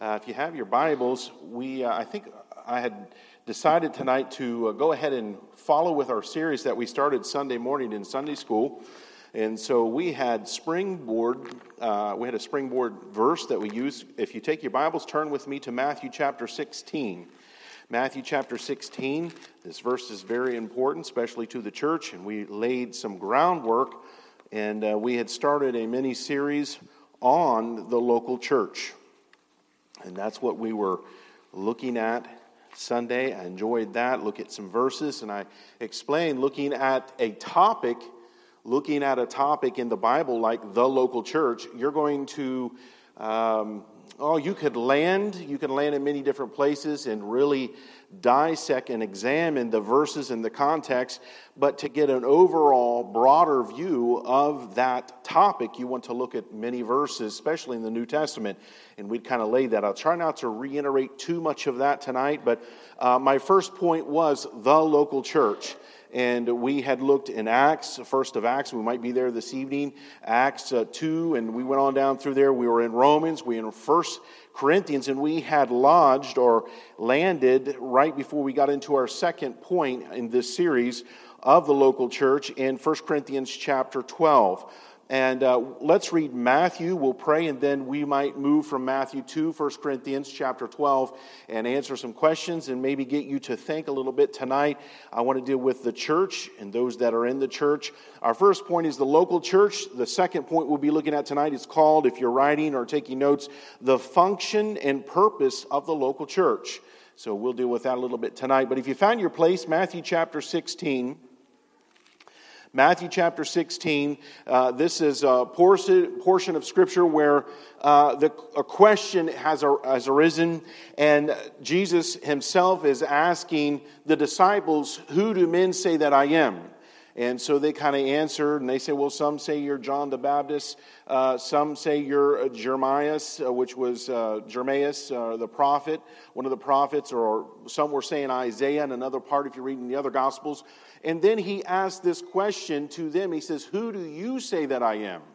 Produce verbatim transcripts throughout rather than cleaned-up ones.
Uh, if you have your Bibles, we uh, I think I had decided tonight to uh, go ahead and follow with our series that we started Sunday morning in Sunday school. And so we had springboard, uh, we had a springboard verse that we used. If you take your Bibles, turn with me to Matthew chapter sixteen. Matthew chapter sixteen, this verse is very important, especially to the church, and we laid some groundwork, and uh, we had started a mini-series on the local church. And that's what we were looking at Sunday. I enjoyed that. Look at some verses, and I explained looking at a topic, looking at a topic in the Bible like the local church, you're going to, um, oh, you could land, you can land in many different places and really dissect and examine the verses and the context, but to get an overall broader view of that topic, you want to look at many verses, especially in the New Testament, and we'd kind of lay that out. Try not to reiterate too much of that tonight, but uh, my first point was the local church. And we had looked in Acts, first of Acts. We might be there this evening, Acts uh, two, and we went on down through there. We were in Romans, we were in First Corinthians, and we had lodged or landed right before we got into our second point in this series of the local church in First Corinthians chapter twelve. And uh, let's read Matthew, we'll pray, and then we might move from Matthew to First Corinthians chapter twelve and answer some questions and maybe get you to think a little bit tonight. I want to deal with the church and those that are in the church. Our first point is the local church. The second point we'll be looking at tonight is called, if you're writing or taking notes, the function and purpose of the local church. So we'll deal with that a little bit tonight. But if you found your place, Matthew chapter sixteen... Matthew chapter sixteen, uh, this is a portion, portion of Scripture where uh, the, a question has, has arisen, and Jesus himself is asking the disciples, who do men say that I am? And so they kind of answered, and they say, well, some say you're John the Baptist, uh, some say you're Jeremias, uh, which was uh, Jeremias, uh, the prophet, one of the prophets, or some were saying Isaiah in another part if you're reading the other Gospels. And then he asked this question to them. He says, who do you say that I am?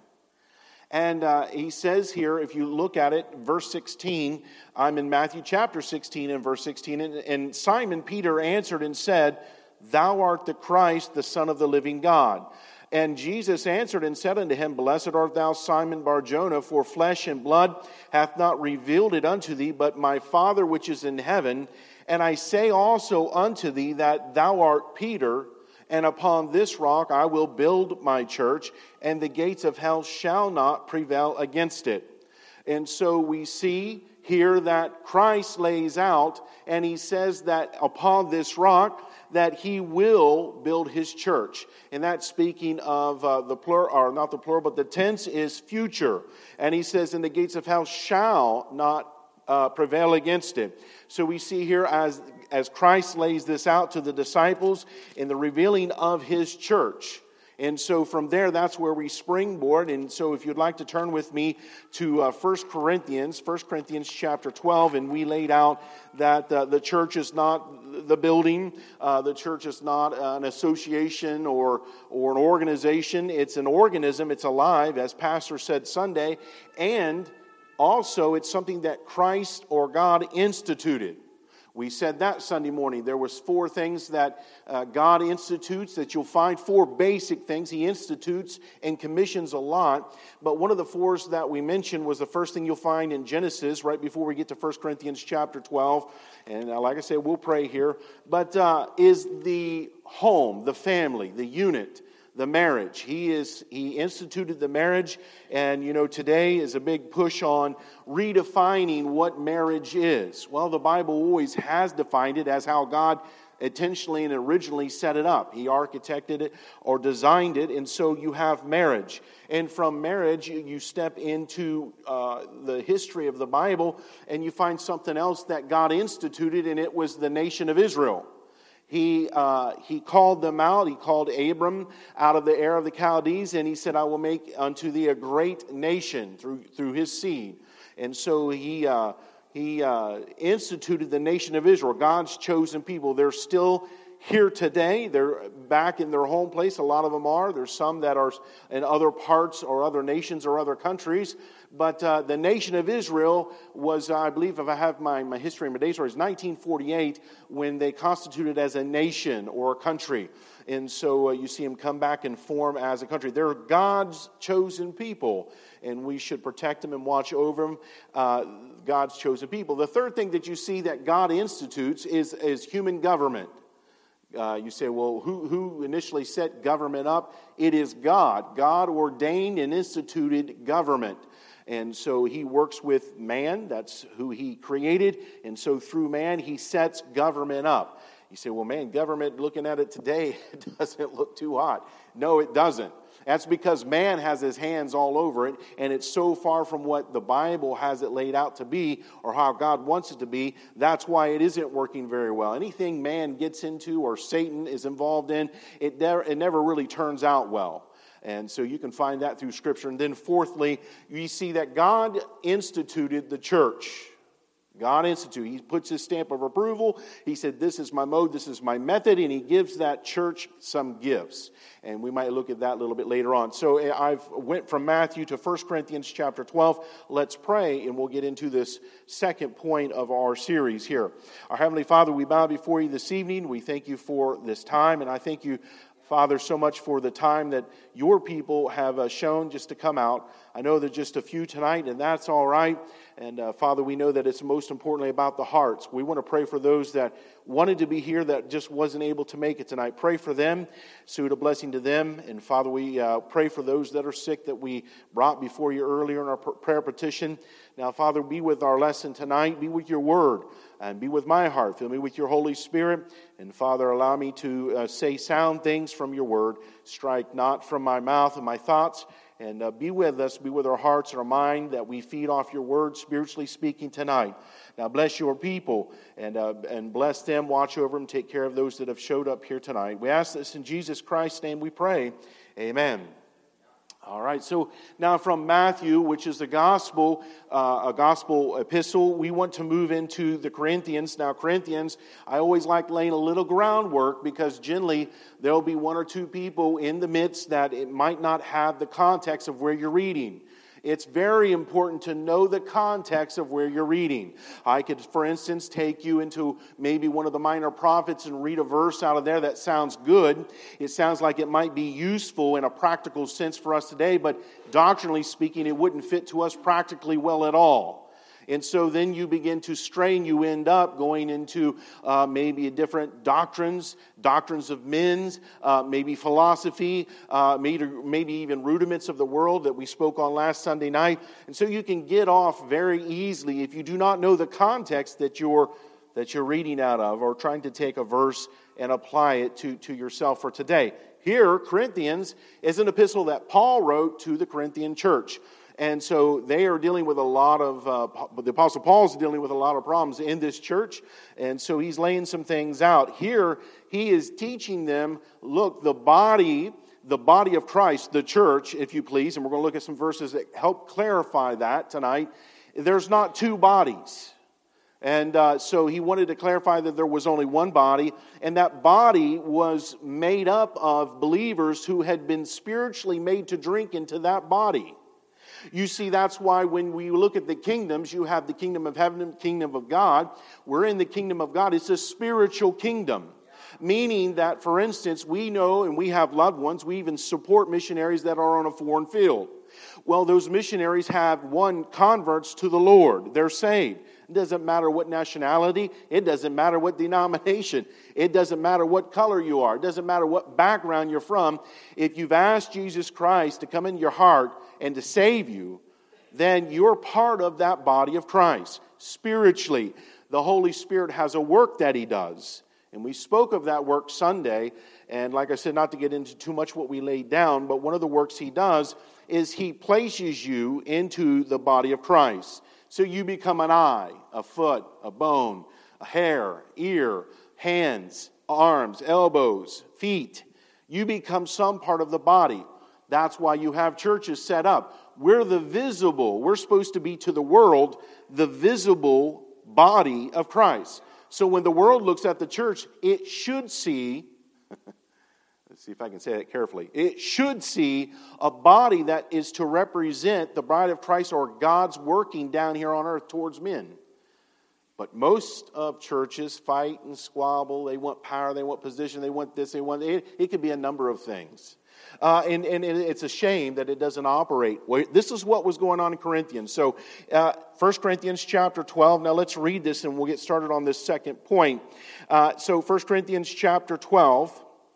And uh, he says here, if you look at it, verse sixteen, I'm in Matthew chapter sixteen and verse sixteen, and, and Simon Peter answered and said, Thou art the Christ, the Son of the living God. And Jesus answered and said unto him, Blessed art thou, Simon Bar-Jonah, for flesh and blood hath not revealed it unto thee, but my Father which is in heaven. And I say also unto thee that thou art Peter, and upon this rock I will build my church, and the gates of hell shall not prevail against it. And so we see here that Christ lays out, and he says that upon this rock, that he will build his church. And that's speaking of uh, the plural, or not the plural, but the tense is future. And he says, and the gates of hell shall not uh, prevail against it. So we see here as, as Christ lays this out to the disciples in the revealing of his church. And so from there, that's where we springboard. And so if you'd like to turn with me to uh, First Corinthians, First Corinthians chapter twelve, and we laid out that uh, the church is not the building, uh, the church is not an association or, or an organization. It's an organism, it's alive, as Pastor said Sunday, and also it's something that Christ or God instituted. We said that Sunday morning. There was four things that uh, God institutes, that you'll find four basic things. He institutes and commissions a lot. But one of the fours that we mentioned was the first thing you'll find in Genesis, right before we get to First Corinthians chapter twelve. And uh, like I said, we'll pray here. But uh, is the home, the family, the unit, the marriage. He is he instituted the marriage, and you know today is a big push on redefining what marriage is. Well, the Bible always has defined it as how God intentionally and originally set it up. He architected it or designed it, and so you have marriage. And from marriage, you step into uh, the history of the Bible, and you find something else that God instituted, and it was the nation of Israel. He uh, he called them out. He called Abram out of the Ur of the Chaldees, and he said, I will make unto thee a great nation through through his seed. And so he uh, he uh, instituted the nation of Israel, God's chosen people. They're still here today. They're back in their home place. A lot of them are. There's some that are in other parts or other nations or other countries. But uh, the nation of Israel was, uh, I believe, if I have my, my history and my dates right, it was nineteen forty-eight when they constituted as a nation or a country. And so uh, you see them come back and form as a country. They're God's chosen people, and we should protect them and watch over them, uh, God's chosen people. The third thing that you see that God institutes is, is human government. Uh, you say, well, who, who initially set government up? It is God. God ordained and instituted government. And so he works with man. That's who he created. And so through man, he sets government up. You say, well, man, government, looking at it today, it doesn't look too hot. No, it doesn't. That's because man has his hands all over it, and it's so far from what the Bible has it laid out to be or how God wants it to be. That's why it isn't working very well. Anything man gets into or Satan is involved in, it never, it never really turns out well. And so you can find that through Scripture. And then fourthly, you see that God instituted the church. God instituted. He puts his stamp of approval. He said, this is my mode, this is my method, and he gives that church some gifts. And we might look at that a little bit later on. So I've went from Matthew to First Corinthians chapter twelve. Let's pray, and we'll get into this second point of our series here. Our Heavenly Father, we bow before you this evening. We thank you for this time, and I thank you, Father, so much for the time that your people have uh, shown just to come out. I know there's just a few tonight, and that's all right. And uh, Father, we know that it's most importantly about the hearts. We want to pray for those that wanted to be here that just wasn't able to make it tonight. Pray for them. Suit a blessing to them. And Father, we uh, pray for those that are sick that we brought before you earlier in our prayer petition. Now, Father, be with our lesson tonight. Be with your word. And be with my heart. Fill me with your Holy Spirit. And Father, allow me to uh, say sound things from your word. Strike not from my mouth and my thoughts. And uh, be with us, be with our hearts and our mind, that we feed off your word, spiritually speaking, tonight. Now bless your people, and uh, and bless them, watch over them, take care of those that have showed up here tonight. We ask this in Jesus Christ's name we pray. Amen. All right, so now from Matthew, which is the gospel, uh, a gospel epistle, we want to move into the Corinthians. Now, Corinthians, I always like laying a little groundwork because generally there'll be one or two people in the midst that it might not have the context of where you're reading. It's very important to know the context of where you're reading. I could, for instance, take you into maybe one of the minor prophets and read a verse out of there that sounds good. It sounds like it might be useful in a practical sense for us today, but doctrinally speaking, it wouldn't fit to us practically well at all. And so then you begin to stray and you end up going into uh, maybe different doctrines, doctrines of men's, uh, maybe philosophy, uh, maybe, maybe even rudiments of the world that we spoke on last Sunday night. And so you can get off very easily if you do not know the context that you're that you're reading out of or trying to take a verse and apply it to, to yourself for today. Here, Corinthians is an epistle that Paul wrote to the Corinthian church. And so they are dealing with a lot of, uh, the Apostle Paul's dealing with a lot of problems in this church. And so he's laying some things out. Here, he is teaching them, look, the body, the body of Christ, the church, if you please, and we're going to look at some verses that help clarify that tonight. There's not two bodies. And uh, so he wanted to clarify that there was only one body, and that body was made up of believers who had been spiritually made to drink into that body. You see, that's why when we look at the kingdoms, you have the kingdom of heaven and the kingdom of God. We're in the kingdom of God. It's a spiritual kingdom. Meaning that, for instance, we know and we have loved ones, we even support missionaries that are on a foreign field. Well, those missionaries have one converts to the Lord. They're saved. It doesn't matter what nationality. It doesn't matter what denomination. It doesn't matter what color you are. It doesn't matter what background you're from. If you've asked Jesus Christ to come into your heart and to save you, then you're part of that body of Christ. Spiritually, the Holy Spirit has a work that He does. And we spoke of that work Sunday. And like I said, not to get into too much what we laid down, but one of the works He does is He places you into the body of Christ. So you become an eye, a foot, a bone, a hair, ear, hands, arms, elbows, feet. You become some part of the body. That's why you have churches set up. We're the visible. We're supposed to be to the world the visible body of Christ. So when the world looks at the church, it should see, let's see if I can say that carefully, it should see a body that is to represent the bride of Christ, or God's working down here on earth towards men. But most of churches fight and squabble. They want power, they want position, they want this, they want... It, it could be a number of things. Uh, and, and it's a shame that it doesn't operate. This is what was going on in Corinthians. So, uh, First Corinthians chapter twelve. Now let's read this and we'll get started on this second point. Uh, so First Corinthians chapter twelve.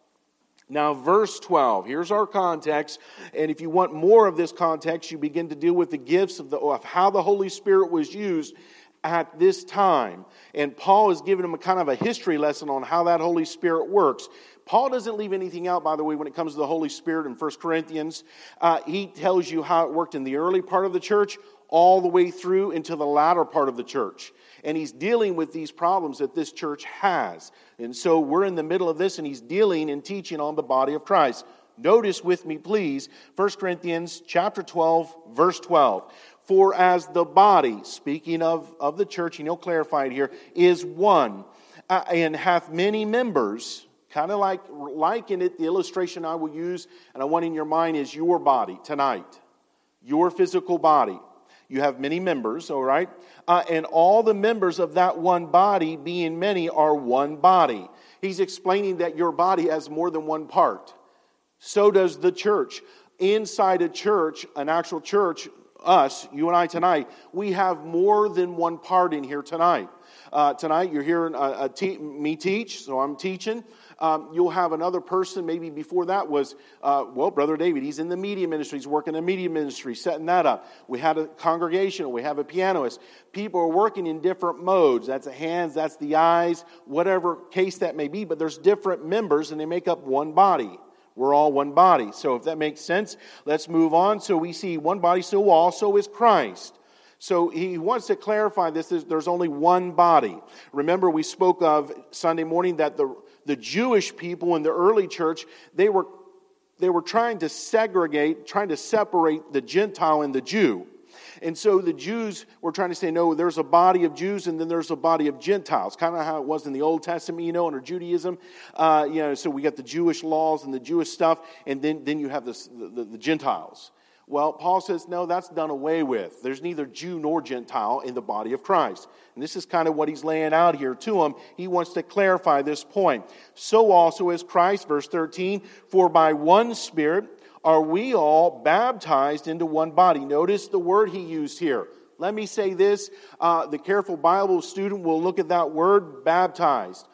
Now verse twelve. Here's our context. And if you want more of this context, you begin to deal with the gifts of, the, of how the Holy Spirit was used at this time. And Paul is giving them a kind of a history lesson on how that Holy Spirit works. Paul doesn't leave anything out, by the way, when it comes to the Holy Spirit in First Corinthians. Uh, he tells you how it worked in the early part of the church all the way through into the latter part of the church. And he's dealing with these problems that this church has. And so we're in the middle of this, and he's dealing and teaching on the body of Christ. Notice with me, please, First Corinthians chapter twelve, verse twelve. For as the body, speaking of, of the church, and he'll clarify it here, is one, uh, and hath many members, kind of like liken it, the illustration I will use, and I want in your mind is your body tonight. Your physical body. You have many members, all right? Uh, and all the members of that one body, being many, are one body. He's explaining that your body has more than one part. So does the church. Inside a church, an actual church, us, you and I tonight, we have more than one part in here tonight. Uh, tonight, you're hearing a, a te- me teach, so I'm teaching. Um, you'll have another person, maybe before that was, uh, well, Brother David, he's in the media ministry, he's working in the media ministry, setting that up. We had a congregation, we have a pianist. People are working in different modes. That's the hands, that's the eyes, whatever case that may be, but there's different members and they make up one body. We're all one body. So if that makes sense, let's move on. So we see one body, so also is Christ. So he wants to clarify this. There's only one body. Remember, we spoke of Sunday morning that the, the Jewish people in the early church, they were, they were trying to segregate, trying to separate the Gentile and the Jew. And so the Jews were trying to say, no, there's a body of Jews and then there's a body of Gentiles. Kind of how it was in the Old Testament, you know, under Judaism. Uh, you know, so we got the Jewish laws and the Jewish stuff, and then, then you have this, the, the Gentiles. Well, Paul says, no, that's done away with. There's neither Jew nor Gentile in the body of Christ. And this is kind of what he's laying out here to them. He wants to clarify this point. So also is Christ, verse thirteen, for by one Spirit are we all baptized into one body. Notice the word he used here. Let me say this. Uh, the careful Bible student will look at that word, baptized.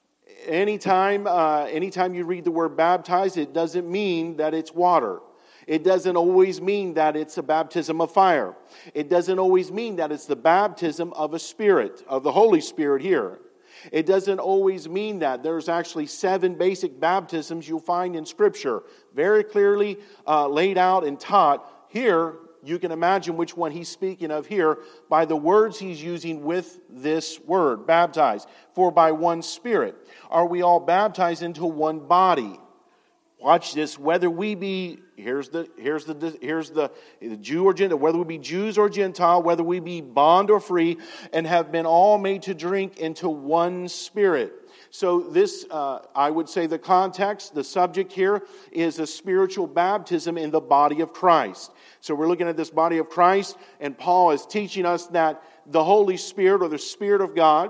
Anytime, uh, anytime you read the word baptized, it doesn't mean that it's water. It doesn't always mean that it's a baptism of fire. It doesn't always mean that it's the baptism of a spirit, of the Holy Spirit here. It doesn't always mean that. There's actually seven basic baptisms you'll find in Scripture, very clearly uh, laid out and taught. Here, you can imagine which one he's speaking of here by the words he's using with this word, baptized. For by one Spirit are we all baptized into one body. Watch this. Whether we be, here's the here's the here's the, the Jew or Gentile, whether we be Jews or Gentile, whether we be bond or free, and have been all made to drink into one Spirit. So this, uh, I would say, the context, the subject here is a spiritual baptism in the body of Christ. So we're looking at this body of Christ, and Paul is teaching us that the Holy Spirit, or the Spirit of God,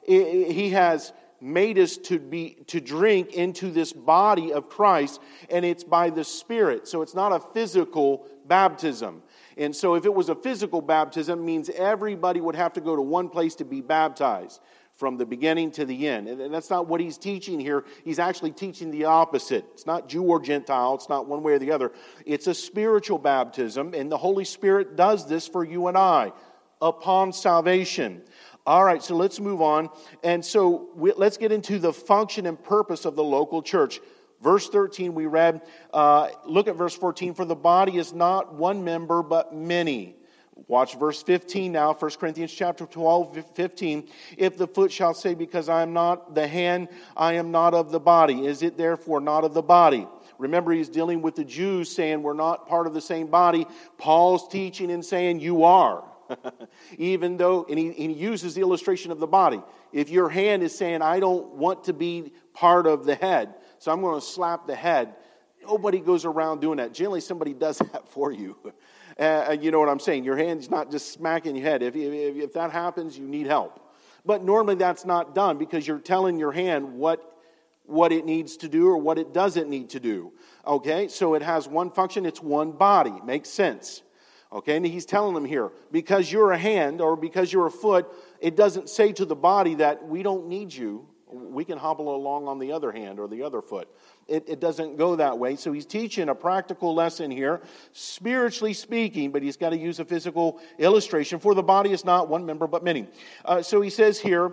He has made us to be to drink into this body of Christ, and it's by the Spirit. So it's not a physical baptism. And so if it was a physical baptism, it means everybody would have to go to one place to be baptized from the beginning to the end. And that's not what he's teaching here. He's actually teaching the opposite. It's not Jew or Gentile. It's not one way or the other. It's a spiritual baptism, and the Holy Spirit does this for you and I upon salvation. All right, so let's move on. And so we, let's get into the function and purpose of the local church. Verse thirteen we read, uh, look at verse fourteen. For the body is not one member, but many. Watch verse fifteen now, First Corinthians chapter twelve, fifteen. If the foot shall say, because I am not the hand, I am not of the body, is it therefore not of the body? Remember, he's dealing with the Jews saying we're not part of the same body. Paul's teaching and saying you are. Even though, and he, he uses the illustration of the body. If your hand is saying, I don't want to be part of the head, so I'm going to slap the head, nobody goes around doing that. Generally, somebody does that for you. Uh, you know what I'm saying? Your hand's not just smacking your head. If, if, if that happens, you need help. But normally that's not done because you're telling your hand what what it needs to do or what it doesn't need to do. Okay, so it has one function, it's one body. Makes sense. Okay, and he's telling them here, because you're a hand or because you're a foot, it doesn't say to the body that we don't need you. We can hobble along on the other hand or the other foot. It, it doesn't go that way. So he's teaching a practical lesson here, spiritually speaking, but he's got to use a physical illustration. For the body is not one member, but many. Uh, so he says here,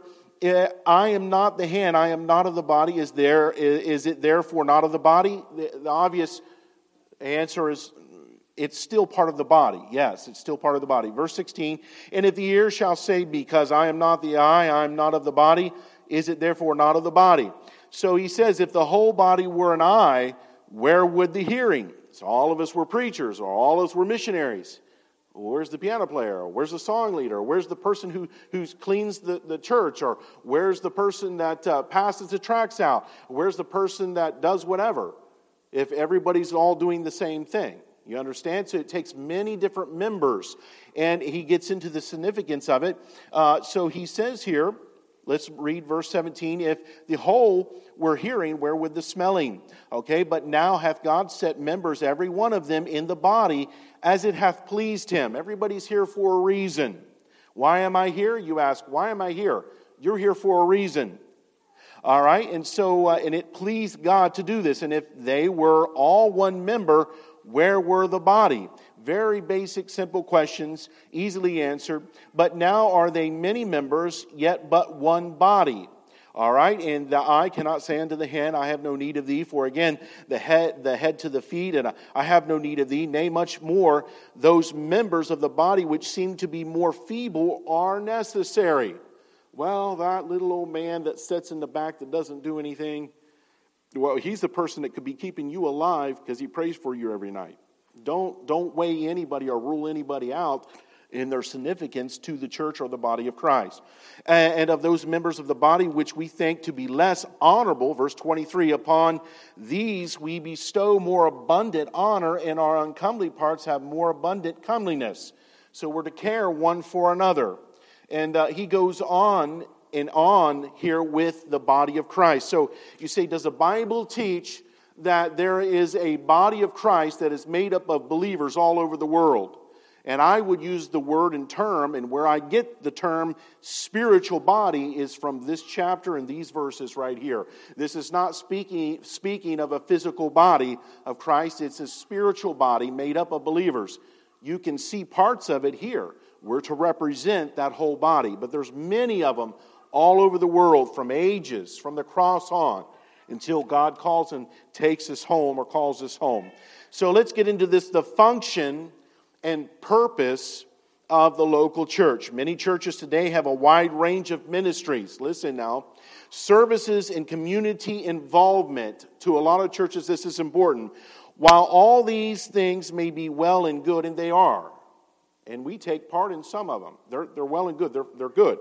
I am not the hand, I am not of the body. Is there? Is it therefore not of the body? The, the obvious answer is it's still part of the body. Yes, it's still part of the body. Verse sixteen, and if the ear shall say, because I am not the eye, I am not of the body, is it therefore not of the body? So he says, if the whole body were an eye, where would the hearing? So all of us were preachers, or all of us were missionaries. Where's the piano player? Where's the song leader? Where's the person who, who cleans the, the church? Or where's the person that uh, passes the tracts out? Where's the person that does whatever? If everybody's all doing the same thing. You understand? So it takes many different members. And he gets into the significance of it. Uh, so he says here, let's read verse seventeen. If the whole were hearing, where would the smelling? Okay, but now hath God set members, every one of them, in the body, as it hath pleased him. Everybody's here for a reason. Why am I here? You ask, why am I here? You're here for a reason. All right, and so, uh, and it pleased God to do this. And if they were all one member, where were the body? Very basic, simple questions, easily answered. But now are they many members, yet but one body? All right, and the eye cannot say unto the hand, I have no need of thee. For again, the head, the head to the feet, and I have no need of thee. Nay, much more, those members of the body which seem to be more feeble are necessary. Well, that little old man that sits in the back that doesn't do anything, well, he's the person that could be keeping you alive because he prays for you every night. Don't, don't weigh anybody or rule anybody out in their significance to the church or the body of Christ. And of those members of the body which we think to be less honorable, verse twenty-three, upon these we bestow more abundant honor, and our uncomely parts have more abundant comeliness. So we're to care one for another. And uh, he goes on and on here with the body of Christ. So you say, does the Bible teach that there is a body of Christ that is made up of believers all over the world? And I would use the word and term, and where I get the term spiritual body is from this chapter and these verses right here. This is not speaking, speaking of a physical body of Christ. It's a spiritual body made up of believers. You can see parts of it here. We're to represent that whole body. But there's many of them all over the world from ages, from the cross on, until God calls and takes us home or calls us home. So let's get into this, the function and purpose of the local church. Many churches today have a wide range of ministries. Listen now. Services and community involvement. To a lot of churches, this is important. While all these things may be well and good, and they are, and we take part in some of them. They're, they're well and good. They're, they're good.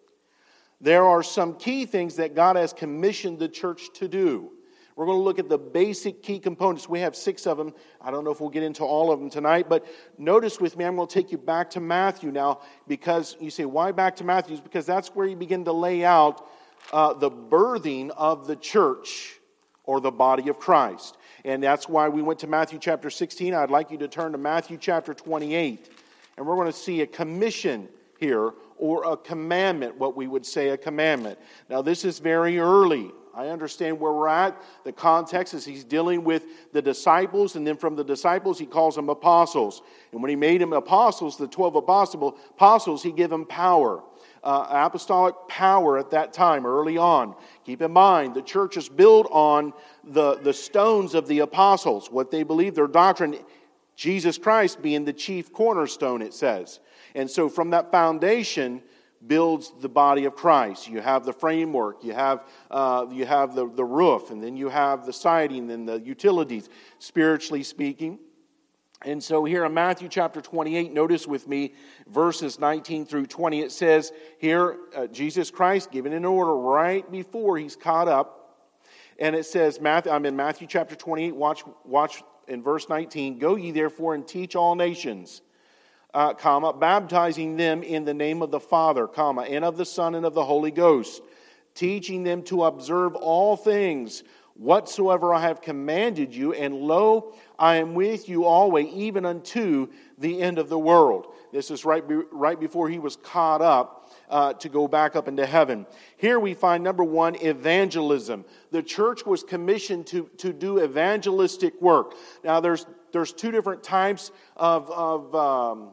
There are some key things that God has commissioned the church to do. We're going to look at the basic key components. We have six of them. I don't know if we'll get into all of them tonight, but notice with me, I'm going to take you back to Matthew now, because you say, why back to Matthew? Because that's where you begin to lay out uh, the birthing of the church or the body of Christ. And that's why we went to Matthew chapter sixteen. I'd like you to turn to Matthew chapter twenty-eight. And we're going to see a commission here, or a commandment, what we would say a commandment. Now this is very early. I understand where we're at. The context is he's dealing with the disciples, and then from the disciples he calls them apostles. And when he made them apostles, the twelve apostle, apostles, he gave them power. Uh, apostolic power at that time, early on. Keep in mind, the church is built on the, the stones of the apostles, what they believe, their doctrine, Jesus Christ being the chief cornerstone, it says. And so from that foundation builds the body of Christ. You have the framework, you have uh, you have the, the roof, and then you have the siding and the utilities, spiritually speaking. And so here in Matthew chapter twenty-eight, notice with me verses nineteen through twenty. It says here, uh, Jesus Christ given an order right before he's caught up. And it says, Matthew, I'm in Matthew chapter twenty-eight, watch, watch in verse nineteen. Go ye therefore and teach all nations, uh, comma, baptizing them in the name of the Father, comma, and of the Son and of the Holy Ghost, teaching them to observe all things whatsoever I have commanded you, and lo, I am with you always, even unto the end of the world. This is right, be, right before he was caught up uh, to go back up into heaven. Here we find, number one, evangelism. The church was commissioned to, to do evangelistic work. Now, there's there's two different types of, of, um,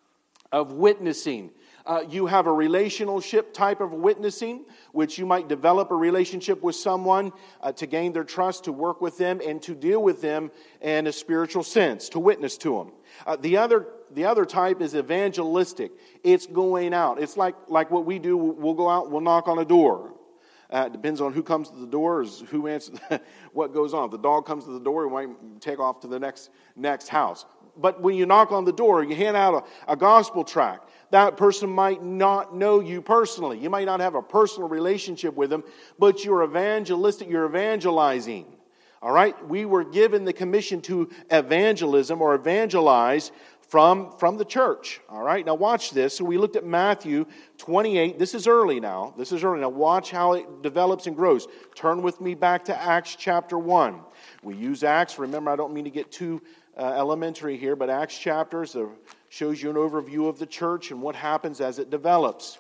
of witnessing. Uh, you have a relationship type of witnessing, which you might develop a relationship with someone uh, to gain their trust, to work with them, and to deal with them in a spiritual sense, to witness to them. Uh, the other the other type is evangelistic. It's going out. It's like, like what we do. We'll go out, we'll knock on a door. Uh, it depends on who comes to the door, is who answers, what goes on. If the dog comes to the door, we might take off to the next next house. But when you knock on the door, you hand out a, a gospel tract. That person might not know you personally. You might not have a personal relationship with them, but you're evangelistic, you're evangelizing. All right? We were given the commission to evangelism or evangelize from, from the church. All right? Now watch this. So we looked at Matthew twenty-eight. This is early now. This is early. Now watch how it develops and grows. Turn with me back to Acts chapter one. We use Acts. Remember, I don't mean to get too uh, elementary here, but Acts chapters are shows you an overview of the church and what happens as it develops.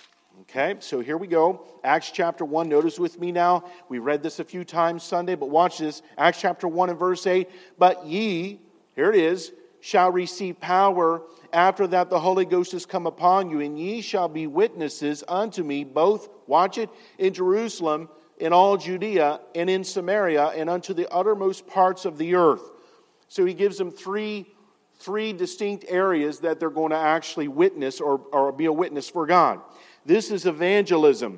Okay, so here we go. Acts chapter one. Notice with me now. We read this a few times Sunday, but watch this. Acts chapter one and verse eight. But ye, here it is, shall receive power after that the Holy Ghost is come upon you, and ye shall be witnesses unto me both, watch it, in Jerusalem, in all Judea, and in Samaria, and unto the uttermost parts of the earth. So he gives them three Three distinct areas that they're going to actually witness or, or be a witness for God. This is evangelism.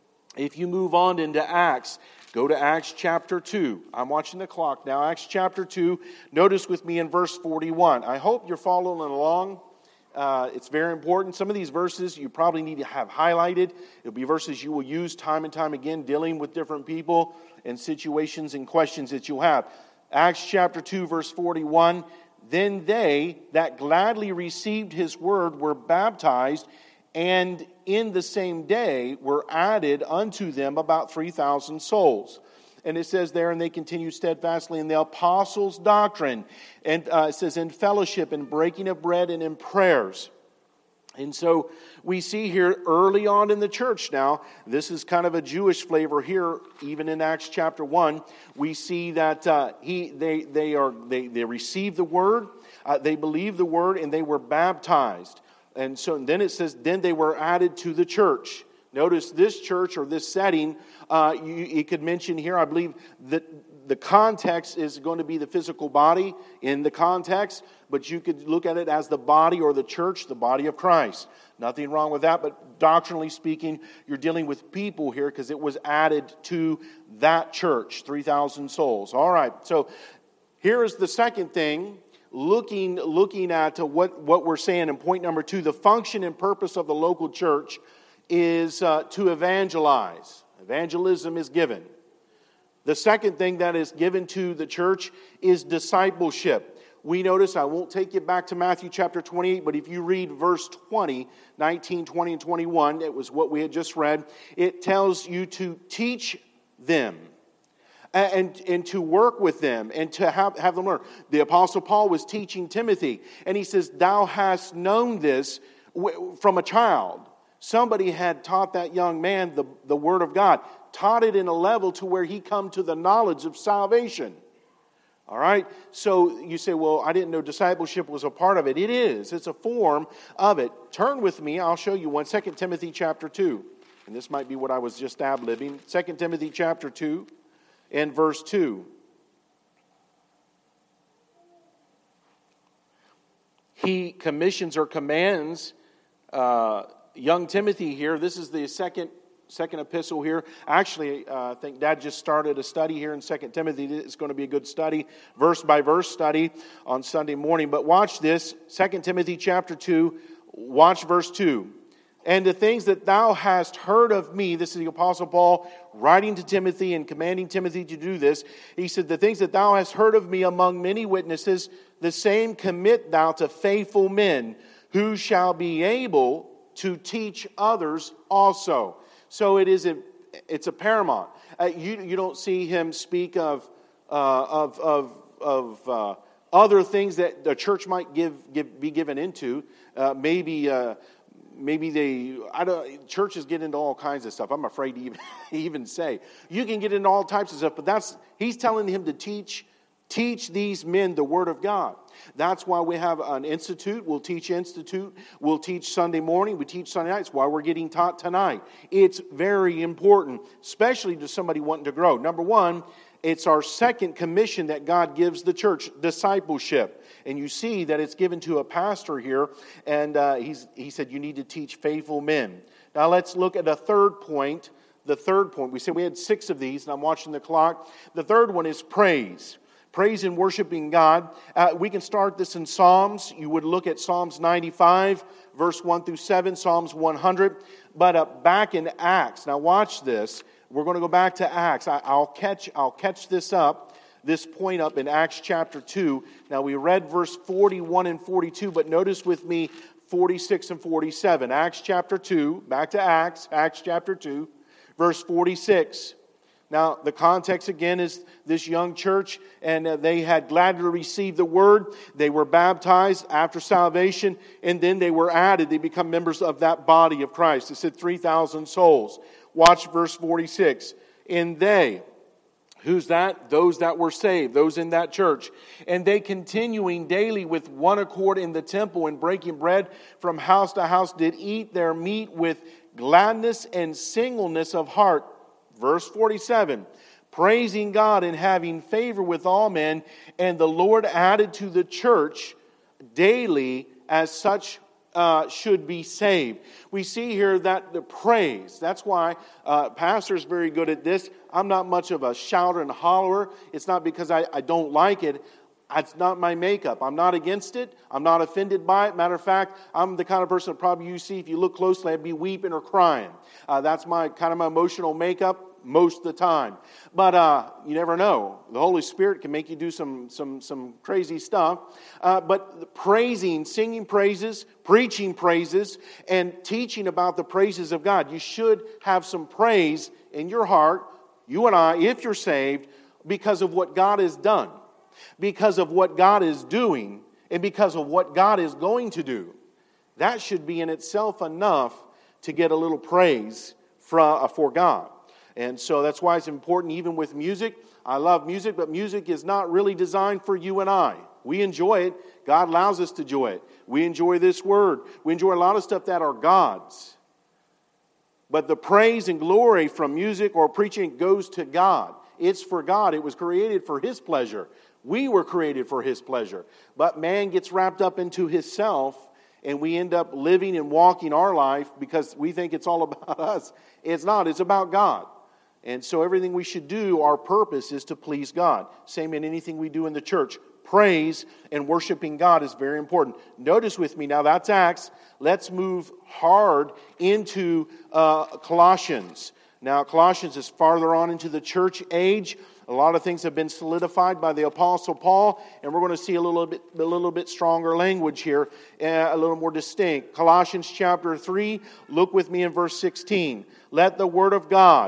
If you move on into Acts, go to Acts chapter two. I'm watching the clock now. Acts chapter two. Notice with me in verse forty-one. I hope you're following along. Uh, it's very important. Some of these verses you probably need to have highlighted. It'll be verses you will use time and time again dealing with different people and situations and questions that you'll have. Acts chapter two, verse forty-one. Then they that gladly received his word were baptized, and in the same day were added unto them about three thousand souls. And it says there, and they continued steadfastly in the apostles' doctrine. And uh, it says in fellowship, in breaking of bread, and in prayers. And so we see here early on in the church now, this is kind of a Jewish flavor here, even in Acts chapter one. We see that uh, he they they are they they received the word, uh, they believed the word, and they were baptized. And so and then it says, then they were added to the church. Notice this church or this setting, uh, you, you could mention here, I believe that the context is going to be the physical body in the context, but you could look at it as the body or the church, the body of Christ. Nothing wrong with that, but doctrinally speaking, you're dealing with people here because it was added to that church, three thousand souls. All right, so here is the second thing, looking looking at what, what we're saying in point number two. The function and purpose of the local church is uh, to evangelize. Evangelism is given. The second thing that is given to the church is discipleship. We notice, I won't take you back to Matthew chapter twenty-eight, but if you read verse twenty, nineteen, twenty, and twenty-one, it was what we had just read, it tells you to teach them and, and to work with them and to have, have them learn. The Apostle Paul was teaching Timothy, and he says, thou hast known this from a child. Somebody had taught that young man the, the Word of God, taught it in a level to where he come to the knowledge of salvation. All right? So you say, well, I didn't know discipleship was a part of it. It is. It's a form of it. Turn with me. I'll show you one. Second Timothy chapter two. And this might be what I was just ad-libbing. Second Timothy chapter two and verse two. He commissions or commands uh, young Timothy here. This is the second second epistle here. Actually, uh, I think Dad just started a study here in Second Timothy. It's going to be a good study, verse by verse study on Sunday morning. But watch this, Second Timothy chapter two, watch verse two. And the things that thou hast heard of me, this is the Apostle Paul writing to Timothy and commanding Timothy to do this. He said, the things that thou hast heard of me among many witnesses, the same commit thou to faithful men, who shall be able to teach others also. So it is a, it's a paramount. Uh, you, you don't see him speak of, uh, of, of, of uh, other things that the church might give, give be given into. Uh, maybe... Uh, Maybe they, I don't, churches get into all kinds of stuff. I'm afraid to even, even say. You can get into all types of stuff, but that's, he's telling him to teach, teach these men the Word of God. That's why we have an institute. We'll teach institute. We'll teach Sunday morning. We teach Sunday nights. Why we're getting taught tonight. It's very important, especially to somebody wanting to grow. Number one, it's our second commission that God gives the church, discipleship. And you see that it's given to a pastor here, and uh, he's, he said you need to teach faithful men. Now let's look at a third point. The third point, we said we had six of these, and I'm watching the clock. The third one is praise. Praise and worshiping God. Uh, we can start this in Psalms. You would look at Psalms ninety-five, verse one through seven, Psalms one hundred. But uh, back in Acts, now watch this. We're going to go back to Acts. I, I'll catch, I'll catch this up. This point up in Acts chapter two. Now we read verse forty-one and forty-two, but notice with me forty-six and forty-seven. Acts chapter two, back to Acts, Acts chapter two, verse forty-six. Now the context again is this young church, and uh, they had gladly received the word. They were baptized after salvation, and then they were added. They become members of that body of Christ. It said three thousand souls. Watch verse forty-six. And they... Who's that? Those that were saved, those in that church. And they continuing daily with one accord in the temple and breaking bread from house to house did eat their meat with gladness and singleness of heart. Verse forty-seven. Praising God and having favor with all men. And the Lord added to the church daily as such Uh, should be saved. We see here that the praise, that's why uh, pastor's very good at this. I'm not much of a shouter and hollerer. It's not because I, I don't like it. It's not my makeup. I'm not against it. I'm not offended by it. Matter of fact, I'm the kind of person that probably you see, if you look closely, I'd be weeping or crying. Uh, that's my kind of my emotional makeup most of the time. But uh, you never know. The Holy Spirit can make you do some some some crazy stuff. Uh, but praising, singing praises, preaching praises, and teaching about the praises of God. You should have some praise in your heart, you and I, if you're saved, because of what God has done, because of what God is doing, and because of what God is going to do. That should be in itself enough to get a little praise for, for God. And so that's why it's important even with music. I love music, but music is not really designed for you and I. We enjoy it. God allows us to enjoy it. We enjoy this word. We enjoy a lot of stuff that are God's. But the praise and glory from music or preaching goes to God. It's for God. It was created for His pleasure. We were created for His pleasure. But man gets wrapped up into himself, and we end up living and walking our life because we think it's all about us. It's not. It's about God. And so everything we should do, our purpose is to please God. Same in anything we do in the church. Praise and worshiping God is very important. Notice with me now, that's Acts. Let's move hard into uh, Colossians. Now, Colossians is farther on into the church age. A lot of things have been solidified by the Apostle Paul, and we're going to see a little bit, a little bit stronger language here, uh, a little more distinct. Colossians chapter three, look with me in verse sixteen. Let the word of God,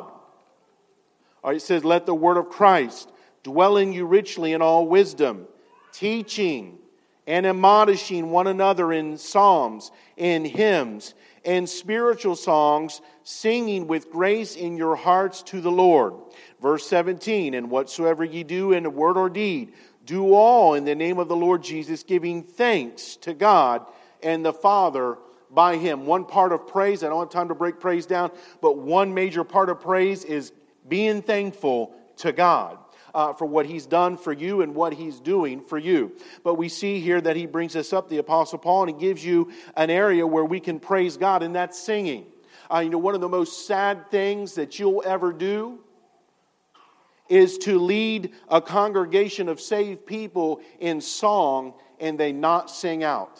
or it says, let the word of Christ dwell in you richly in all wisdom, teaching and admonishing one another in psalms and hymns and spiritual songs, singing with grace in your hearts to the Lord. Verse seventeen, and whatsoever ye do in word or deed, do all in the name of the Lord Jesus, giving thanks to God and the Father by Him. One part of praise, I don't have time to break praise down, but one major part of praise is being thankful to God uh, for what He's done for you and what He's doing for you. But we see here that he brings us up, the Apostle Paul, and he gives you an area where we can praise God, and that's singing. Uh, you know, one of the most sad things that you'll ever do is to lead a congregation of saved people in song and they not sing out.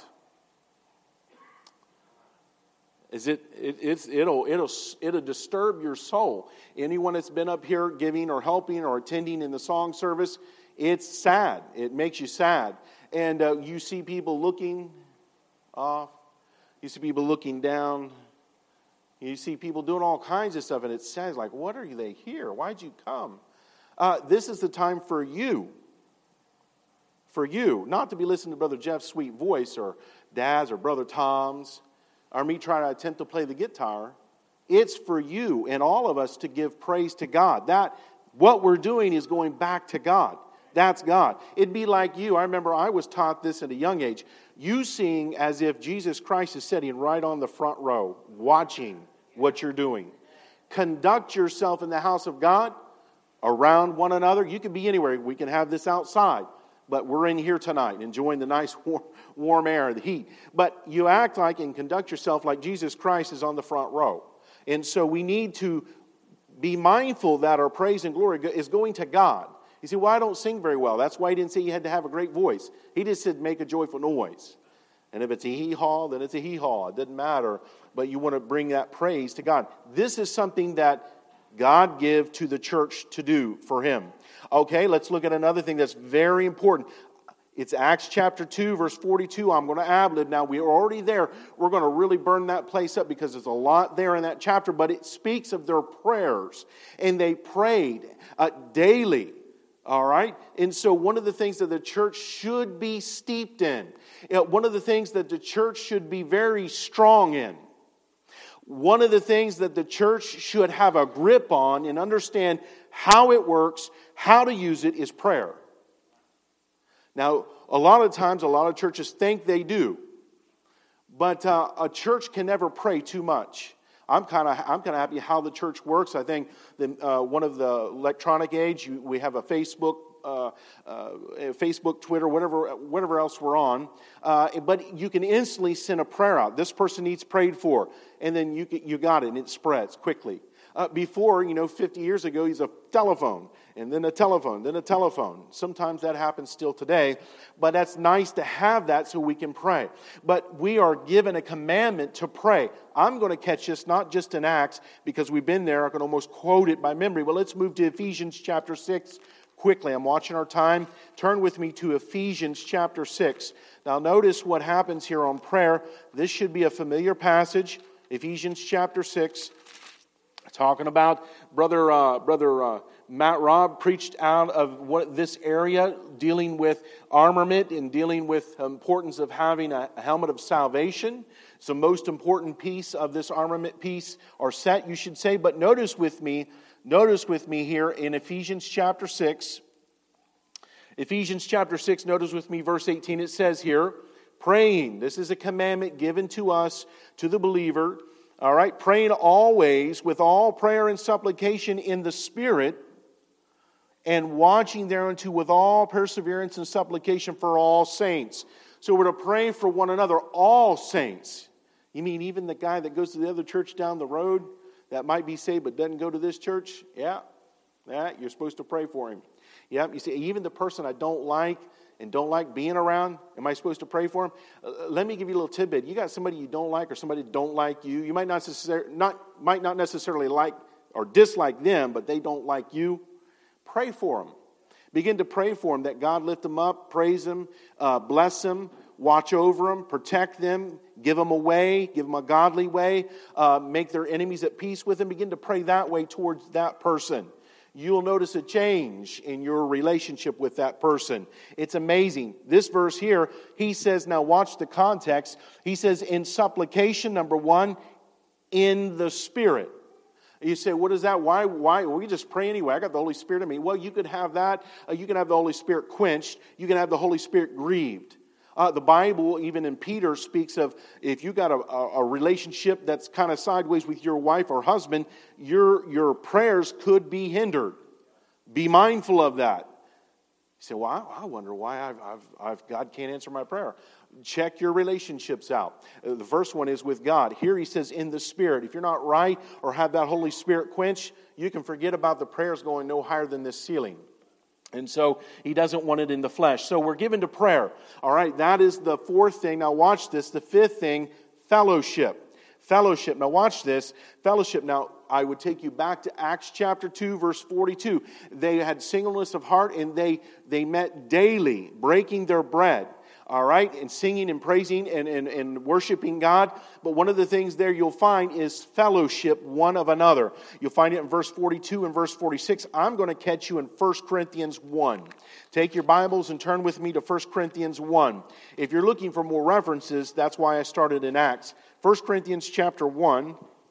Is it, it it's it'll it'll it'll disturb your soul. Anyone that's been up here giving or helping or attending in the song service, it's sad. It makes you sad, and uh, you see people looking off. You see people looking down. You see people doing all kinds of stuff, and it's sad. It's like, what are they here? Why'd you come? Uh, this is the time for you. For you, not to be listening to Brother Jeff's sweet voice or Dad's or Brother Tom's, or me trying to attempt to play the guitar. It's for you and all of us to give praise to God. That what we're doing is going back to God. That's God. It'd be like you. I remember I was taught this at a young age. You sing as if Jesus Christ is sitting right on the front row, watching what you're doing. Conduct yourself in the house of God, around one another. You can be anywhere. We can have this outside. But we're in here tonight, enjoying the nice warm, warm air, the heat. But you act like and conduct yourself like Jesus Christ is on the front row. And so we need to be mindful that our praise and glory is going to God. You say, well, I don't sing very well. That's why he didn't say you had to have a great voice. He just said make a joyful noise. And if it's a hee-haw, then it's a hee-haw. It doesn't matter. But you want to bring that praise to God. This is something that God give to the church to do for Him. Okay, let's look at another thing that's very important. It's Acts chapter two, verse forty-two. I'm going to ad-lib now. We're already there. We're going to really burn that place up because there's a lot there in that chapter. But it speaks of their prayers. And they prayed uh, daily. All right? And so one of the things that the church should be steeped in, you know, one of the things that the church should be very strong in, one of the things that the church should have a grip on and understand how it works, how to use it, is prayer. Now, a lot of times, a lot of churches think they do. But uh, a church can never pray too much. I'm kind of I'm kind of happy how the church works. I think the, uh, one of the electronic age, you, we have a Facebook, uh, uh, Facebook, Twitter, whatever, whatever else we're on. Uh, but you can instantly send a prayer out. This person needs prayed for, and then you you got it, and it spreads quickly. Uh, before, you know, fifty years ago, he's a telephone, and then a telephone, then a telephone. Sometimes that happens still today, but that's nice to have that so we can pray. But we are given a commandment to pray. I'm going to catch this not just in Acts, because we've been there. I can almost quote it by memory. Well, let's move to Ephesians chapter six quickly. I'm watching our time. Turn with me to Ephesians chapter six. Now, notice what happens here on prayer. This should be a familiar passage. Ephesians chapter six. Talking about brother, uh, brother uh, Matt Robb preached out of what, this area, dealing with armament and dealing with the importance of having a, a helmet of salvation. It's the most important piece of this armament piece or set, you should say. But notice with me, notice with me here in Ephesians chapter six. Ephesians chapter six. Notice with me verse eighteen. It says here, praying. This is a commandment given to us, to the believer. All right, praying always with all prayer and supplication in the Spirit, and watching thereunto with all perseverance and supplication for all saints. So we're to pray for one another, all saints. You mean even the guy that goes to the other church down the road that might be saved but doesn't go to this church? Yeah, yeah, you're supposed to pray for him. Yeah, you see, even the person I don't like and don't like being around, am I supposed to pray for him? Uh, let me give you a little tidbit. You got somebody you don't like or somebody that don't like you. You might not, necessar- not, might not necessarily like or dislike them, but they don't like you. Pray for them. Begin to pray for them, that God lift them up, praise them, uh, bless them, watch over them, protect them, give them a way, give them a godly way, uh, make their enemies at peace with them. Begin to pray that way towards that person. You'll notice a change in your relationship with that person. It's amazing. This verse here, he says, now watch the context. He says, in supplication, number one, in the Spirit. You say, what is that? Why? Why? Well, we just pray anyway. I got the Holy Spirit in me. Well, you could have that. Uh, you can have the Holy Spirit quenched. You can have the Holy Spirit grieved. Uh, the Bible, even in Peter, speaks of if you got a, a, a relationship that's kind of sideways with your wife or husband, your, your prayers could be hindered. Be mindful of that. You say, well, I, I wonder why I've, I've, I've, God can't answer my prayer. check your relationships out. The first one is with God. Here he says, in the Spirit. If you're not right or have that Holy Spirit quench, you can forget about the prayers going no higher than this ceiling. And so he doesn't want it in the flesh. So we're given to prayer. All right, that is the fourth thing. Now watch this. The fifth thing, fellowship. Fellowship. Now watch this. Fellowship. Now I would take you back to Acts chapter two, verse forty-two. They had singleness of heart and they, they met daily, breaking their bread. All right, and singing and praising and, and, and worshiping God. But one of the things there you'll find is fellowship one of another. You'll find it in verse forty-two and verse forty-six. I'm going to catch you in First Corinthians one. Take your Bibles and turn with me to First Corinthians one. If you're looking for more references, that's why I started in Acts. First Corinthians chapter one.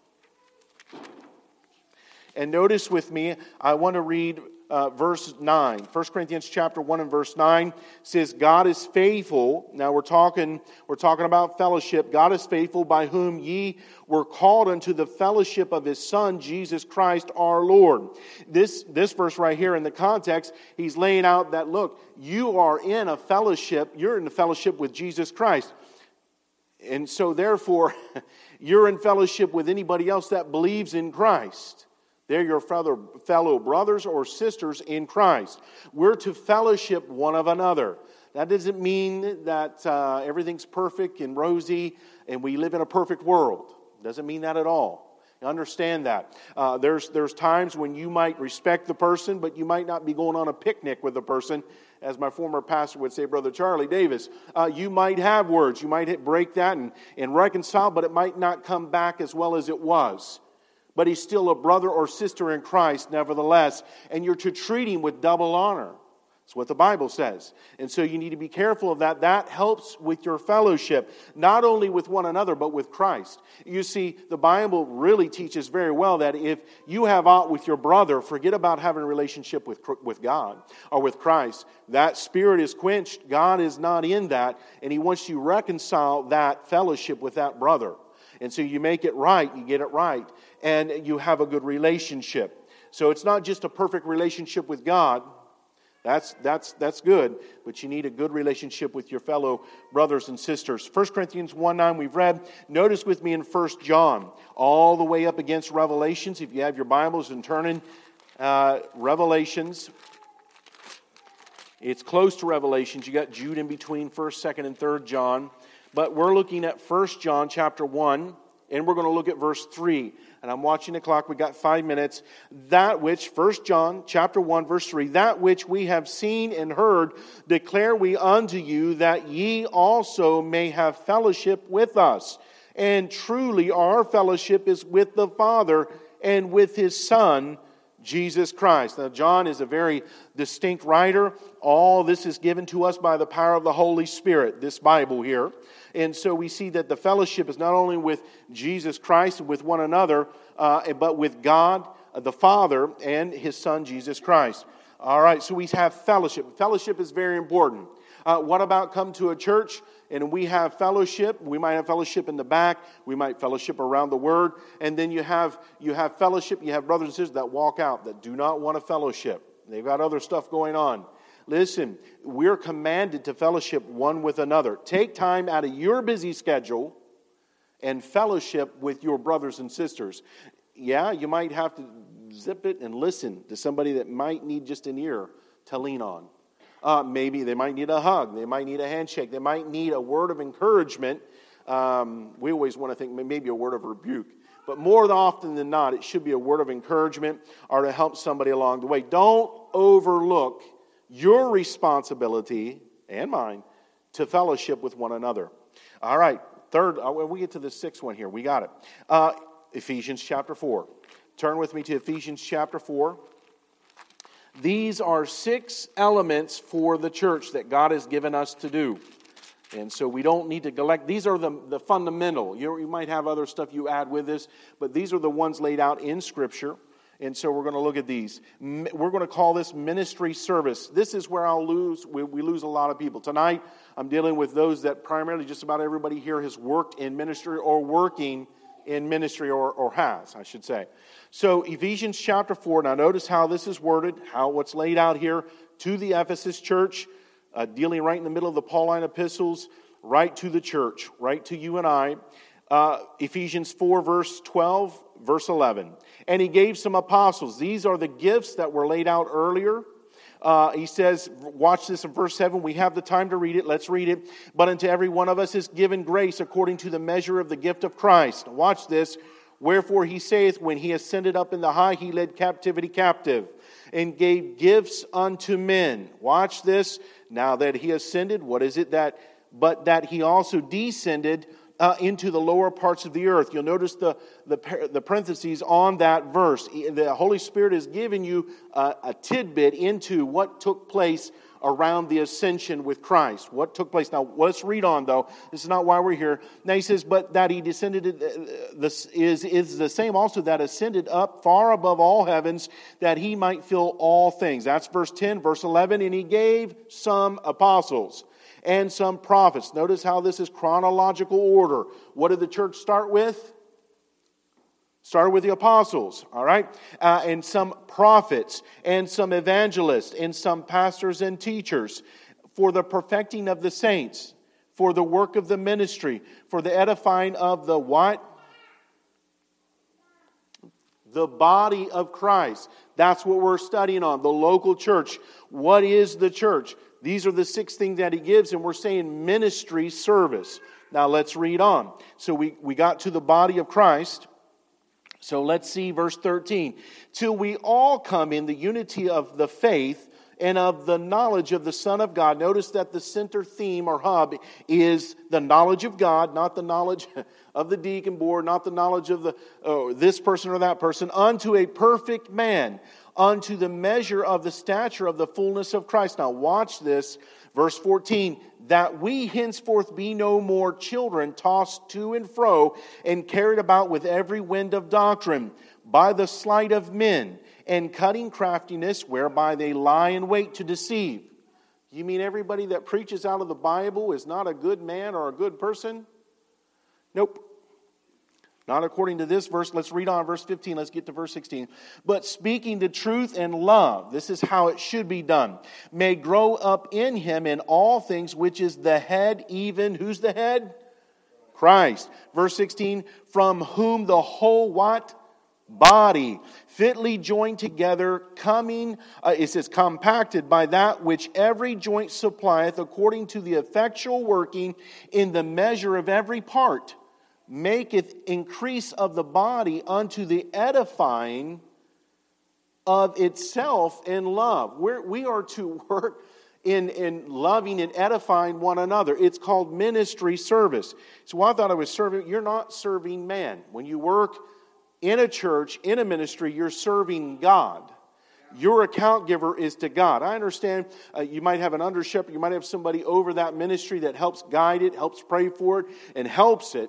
And notice with me, I want to read Uh, verse nine. First Corinthians chapter one and verse nine says, God is faithful. Now we're talking, we're talking about fellowship. God is faithful, by whom ye were called unto the fellowship of His Son, Jesus Christ our Lord. This, this verse right here in the context, he's laying out that, look, you are in a fellowship, you're in a fellowship with Jesus Christ. And so therefore, you're in fellowship with anybody else that believes in Christ. They're your fellow, fellow brothers or sisters in Christ. We're to fellowship one of another. That doesn't mean that uh, everything's perfect and rosy and we live in a perfect world. Doesn't mean that at all. Understand that. Uh, there's, there's times when you might respect the person, but you might not be going on a picnic with the person. As my former pastor would say, Brother Charlie Davis, uh, you might have words. You might hit, break that and, and reconcile, but it might not come back as well as it was. But he's still a brother or sister in Christ, nevertheless. And you're to treat him with double honor. That's what the Bible says. And so you need to be careful of that. That helps with your fellowship, not only with one another, but with Christ. You see, the Bible really teaches very well that if you have aught with your brother, forget about having a relationship with, with God or with Christ. That spirit is quenched. God is not in that. And He wants you to reconcile that fellowship with that brother. And so you make it right, you get it right, and you have a good relationship. So it's not just a perfect relationship with God. That's that's that's good, but you need a good relationship with your fellow brothers and sisters. First Corinthians one nine we've read. Notice with me in First John, all the way up against Revelations. If you have your Bibles and turn in uh, Revelations, it's close to Revelations. You got Jude in between First, Second, and Third John. But we're looking at First John chapter one, and we're going to look at verse three. And I'm watching the clock. We've got five minutes. That which, First John chapter one, verse three, that which we have seen and heard, declare we unto you, that ye also may have fellowship with us. And truly our fellowship is with the Father and with His Son, Jesus Christ. Now, John is a very distinct writer. All this is given to us by the power of the Holy Spirit, this Bible here. And so we see that the fellowship is not only with Jesus Christ and with one another, uh, but with God, the Father, and His Son, Jesus Christ. All right, so we have fellowship. Fellowship is very important. Uh, what about come to a church and we have fellowship? We might have fellowship in the back. We might fellowship around the Word. And then you have you have fellowship. You have brothers and sisters that walk out that do not want to fellowship. They've got other stuff going on. Listen, we're commanded to fellowship one with another. Take time out of your busy schedule and fellowship with your brothers and sisters. Yeah, you might have to zip it and listen to somebody that might need just an ear to lean on. Uh, maybe they might need a hug. They might need a handshake. They might need a word of encouragement. Um, we always want to think maybe a word of rebuke. But more often than not, it should be a word of encouragement or to help somebody along the way. Don't overlook your responsibility and mine to fellowship with one another. All right, third, uh, we get to the sixth one here. We got it. Uh, Ephesians chapter four. Turn with me to Ephesians chapter four. These are six elements for the church that God has given us to do. And so we don't need to collect. These are the, the fundamental. You, you might have other stuff you add with this, but these are the ones laid out in Scripture. And so we're going to look at these. We're going to call this ministry service. This is where I'll lose, we, we lose a lot of people. Tonight, I'm dealing with those that primarily just about everybody here has worked in ministry or working in ministry or, or has, I should say. So Ephesians chapter four, now notice how this is worded, how what's laid out here to the Ephesus church, uh, dealing right in the middle of the Pauline epistles, right to the church, right to you and I. Uh, Ephesians four, verse twelve, verse eleven. And he gave some apostles. These are the gifts that were laid out earlier. Uh, he says, watch this in verse seven. We have the time to read it. Let's read it. But unto every one of us is given grace according to the measure of the gift of Christ. Watch this. Wherefore he saith, when he ascended up in the high, he led captivity captive and gave gifts unto men. Watch this. Now that he ascended, what is it that, but that he also descended uh, into the lower parts of the earth. You'll notice the, the, the parentheses on that verse. The Holy Spirit is giving you a, a tidbit into what took place around the ascension with Christ. What took place. Now, let's read on, though. This is not why we're here. Now, he says, but that he descended this is, is the same also that ascended up far above all heavens, that he might fill all things. That's verse ten. Verse eleven, and he gave some apostles and some prophets. Notice how this is chronological order. What did the church start with? Started with the apostles, all right? Uh, and some prophets, and some evangelists, and some pastors and teachers, for the perfecting of the saints, for the work of the ministry, for the edifying of the what? The body of Christ. That's what we're studying on, the local church. What is the church? These are the six things that he gives, and we're saying ministry service. Now let's read on. So we, we got to the body of Christ. So let's see verse thirteen. Till we all come in the unity of the faith and of the knowledge of the Son of God. Notice that the center theme or hub is the knowledge of God, not the knowledge of the deacon board, not the knowledge of the oh, this person or that person, unto a perfect man, unto the measure of the stature of the fullness of Christ. Now watch this. Verse fourteen, that we henceforth be no more children tossed to and fro and carried about with every wind of doctrine by the sleight of men and cunning craftiness whereby they lie in wait to deceive. You mean everybody that preaches out of the Bible is not a good man or a good person? Nope. Not according to this verse. Let's read on verse fifteen. Let's get to verse sixteen. But speaking the truth in love, this is how it should be done, may grow up in him in all things, which is the head, even, who's the head? Christ. Verse sixteen, from whom the whole what? Body, fitly joined together, coming, uh, it says compacted by that which every joint supplieth, according to the effectual working in the measure of every part, maketh increase of the body unto the edifying of itself in love. We're, we are to work in, in loving and edifying one another. It's called ministry service. So I thought I was serving. You're not serving man. When you work in a church, in a ministry, you're serving God. Your account giver is to God. I understand uh, you might have an under shepherd. You might have somebody over that ministry that helps guide it, helps pray for it, and helps it.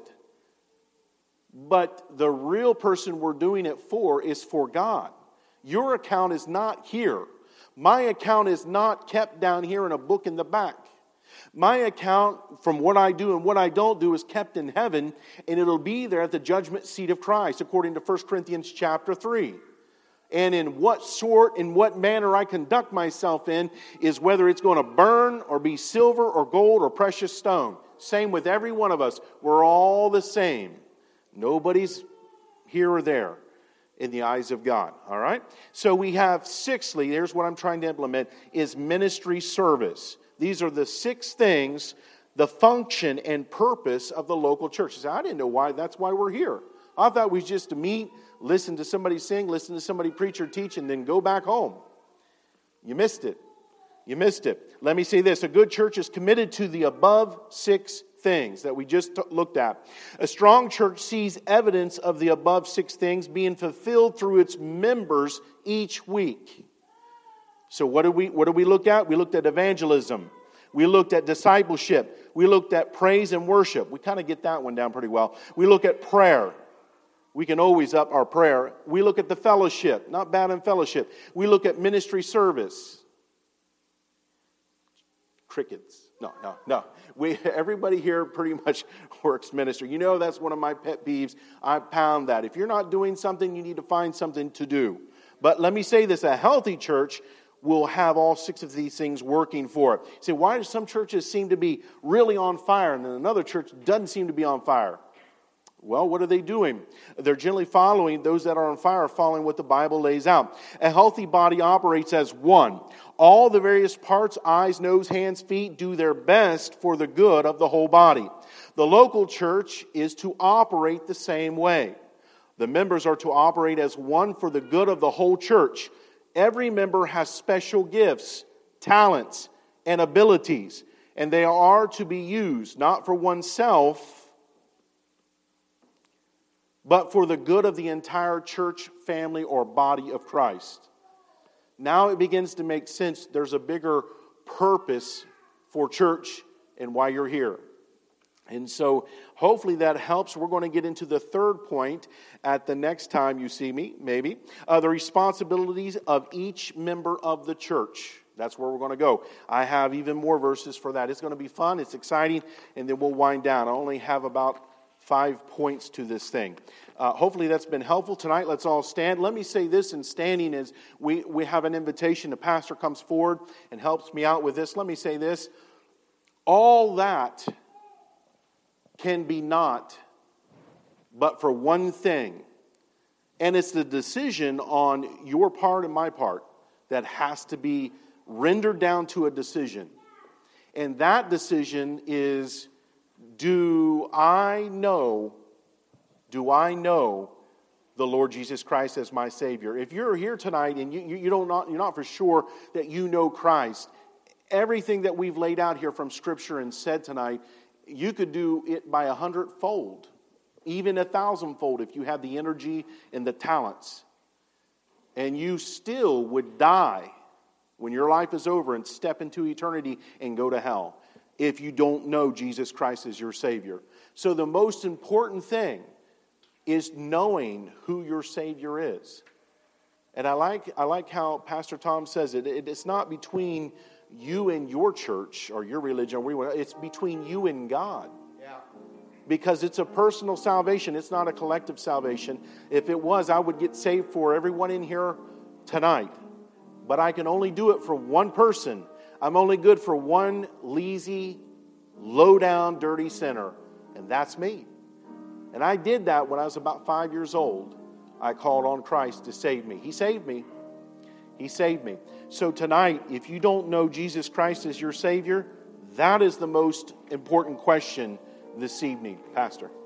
But the real person we're doing it for is for God. Your account is not here. My account is not kept down here in a book in the back. My account from what I do and what I don't do is kept in heaven, and it'll be there at the judgment seat of Christ, according to First Corinthians chapter three. And in what sort, in what manner I conduct myself in is whether it's going to burn or be silver or gold or precious stone. Same with every one of us. We're all the same. Nobody's here or there in the eyes of God. All right? So we have, sixthly, here's what I'm trying to implement, is ministry service. These are the six things, the function and purpose of the local church. You say, I didn't know why, that's why we're here. I thought we just to meet, listen to somebody sing, listen to somebody preach or teach, and then go back home. You missed it. You missed it. Let me say this. A good church is committed to the above six things that we just t- looked at. A strong church sees evidence of the above six things being fulfilled through its members each week. So what did we what did we look at? We looked at evangelism. We looked at discipleship. We looked at praise and worship. We kind of get that one down pretty well. We look at prayer. We can always up our prayer. We look at the fellowship. Not bad in fellowship. We look at ministry service. Crickets. No, no, no. We, everybody here pretty much works ministry. You know, that's one of my pet peeves. I pound that. If you're not doing something, you need to find something to do. But let me say this, a healthy church will have all six of these things working for it. You say, why do some churches seem to be really on fire and then another church doesn't seem to be on fire? Well, what are they doing? They're generally following, those that are on fire, following what the Bible lays out. A healthy body operates as one. All the various parts, eyes, nose, hands, feet, do their best for the good of the whole body. The local church is to operate the same way. The members are to operate as one for the good of the whole church. Every member has special gifts, talents, and abilities, and they are to be used not for oneself, but for the good of the entire church, family, or body of Christ. Now it begins to make sense. There's a bigger purpose for church and why you're here. And so hopefully that helps. We're going to get into the third point at the next time you see me, maybe. Uh, the responsibilities of each member of the church. That's where we're going to go. I have even more verses for that. It's going to be fun. It's exciting. And then we'll wind down. I only have about five points to this thing. Uh, hopefully that's been helpful tonight. Let's all stand. Let me say this in standing as we, we have an invitation. The pastor comes forward and helps me out with this. Let me say this. All that can be not but for one thing. And it's the decision on your part and my part that has to be rendered down to a decision. And that decision is, do I know, do I know the Lord Jesus Christ as my Savior? If you're here tonight and you, you, you don't not, you're not for sure that you know Christ, everything that we've laid out here from Scripture and said tonight, you could do it by a hundredfold, even a thousandfold if you had the energy and the talents. And you still would die when your life is over and step into eternity and go to hell if you don't know Jesus Christ as your Savior. So the most important thing is knowing who your Savior is. And I like I like how Pastor Tom says it. it it's not between you and your church or your religion. It's between you and God. Yeah. Because it's a personal salvation. It's not a collective salvation. If it was, I would get saved for everyone in here tonight. But I can only do it for one person. I'm only good for one lazy, low-down, dirty sinner. And that's me. And I did that when I was about five years old. I called on Christ to save me. He saved me. He saved me. So tonight, if you don't know Jesus Christ as your Savior, that is the most important question this evening, Pastor.